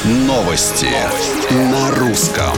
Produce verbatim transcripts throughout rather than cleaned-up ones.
Новости на русском.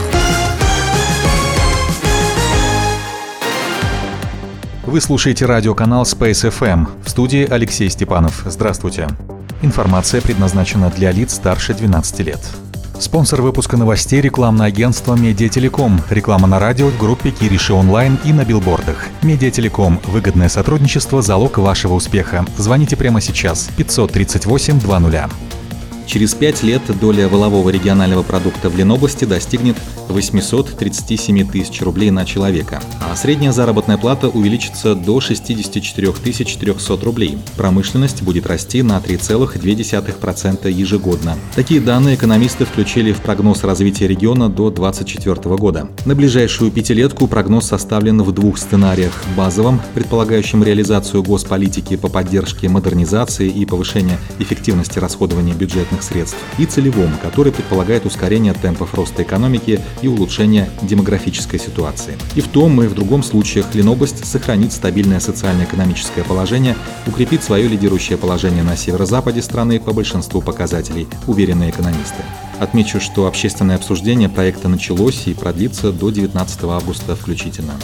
Вы слушаете радиоканал Space эф эм. В студии Алексей Степанов. Здравствуйте. Информация предназначена для лиц старше двенадцати лет. Спонсор выпуска новостей — рекламное агентство «Медиателеком». Реклама на радио, в группе Кириши онлайн и на билбордах. «Медиателеком» — выгодное сотрудничество, залог вашего успеха. Звоните прямо сейчас. пятьсот тридцать восемь двадцать. Через пять лет доля валового регионального продукта в Ленобласти достигнет восемьсот тридцать семь тысяч рублей на человека, а средняя заработная плата увеличится до шестьдесят четыре тысячи триста рублей. Промышленность будет расти на три целых две десятых процента ежегодно. Такие данные экономисты включили в прогноз развития региона до две тысячи двадцать четвёртого года. На ближайшую пятилетку прогноз составлен в двух сценариях: базовом, предполагающем реализацию госполитики по поддержке модернизации и повышения эффективности расходования бюджетных средств, и целевом, который предполагает ускорение темпов роста экономики и улучшение демографической ситуации. И в том, и в другом случаях Ленобласть сохранит стабильное социально-экономическое положение, укрепит свое лидирующее положение на северо-западе страны по большинству показателей, уверены экономисты. Отмечу, что общественное обсуждение проекта началось и продлится до девятнадцатого августа включительно.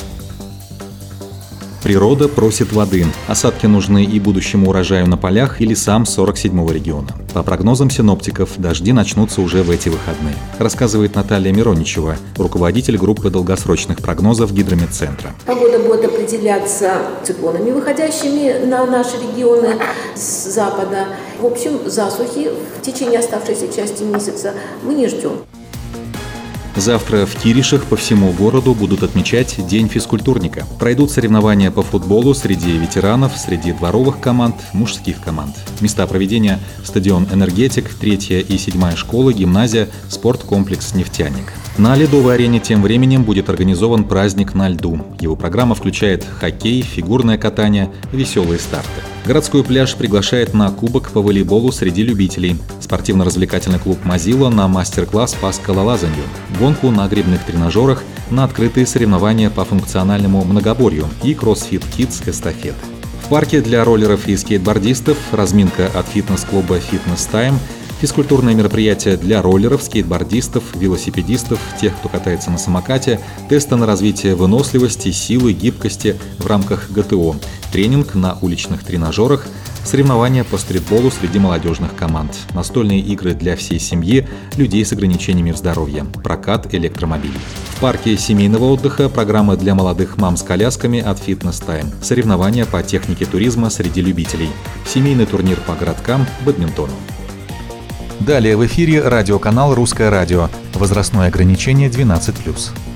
Природа просит воды. Осадки нужны и будущему урожаю на полях, и лесам сорок седьмого региона. По прогнозам синоптиков, дожди начнутся уже в эти выходные, рассказывает Наталья Мироничева, руководитель группы долгосрочных прогнозов Гидрометцентра. Погода будет определяться циклонами, выходящими на наши регионы с запада. В общем, засухи в течение оставшейся части месяца мы не ждем. Завтра в Киришах по всему городу будут отмечать День физкультурника. Пройдут соревнования по футболу среди ветеранов, среди дворовых команд, мужских команд. Места проведения – стадион «Энергетик», третья и седьмая школы, гимназия, спорткомплекс «Нефтяник». На ледовой арене тем временем будет организован праздник на льду. Его программа включает хоккей, фигурное катание, веселые старты. Городской пляж приглашает на кубок по волейболу среди любителей, спортивно-развлекательный клуб «Мазила» на мастер-класс по скалолазанию, гонку на гребных тренажерах, на открытые соревнования по функциональному многоборью и кроссфит Kids эстафеты. В парке для роллеров и скейтбордистов разминка от фитнес-клуба «Фитнес Тайм», физкультурные мероприятия для роллеров, скейтбордистов, велосипедистов, тех, кто катается на самокате, тесты на развитие выносливости, силы, гибкости в рамках гэ тэ о, тренинг на уличных тренажерах, соревнования по стритболу среди молодежных команд, настольные игры для всей семьи, людей с ограничениями в здоровье, прокат электромобилей. В парке семейного отдыха программы для молодых мам с колясками от Fitness Time, соревнования по технике туризма среди любителей, семейный турнир по городкам, бадминтону. Далее в эфире радиоканал «Русское радио». Возрастное ограничение двенадцать плюс.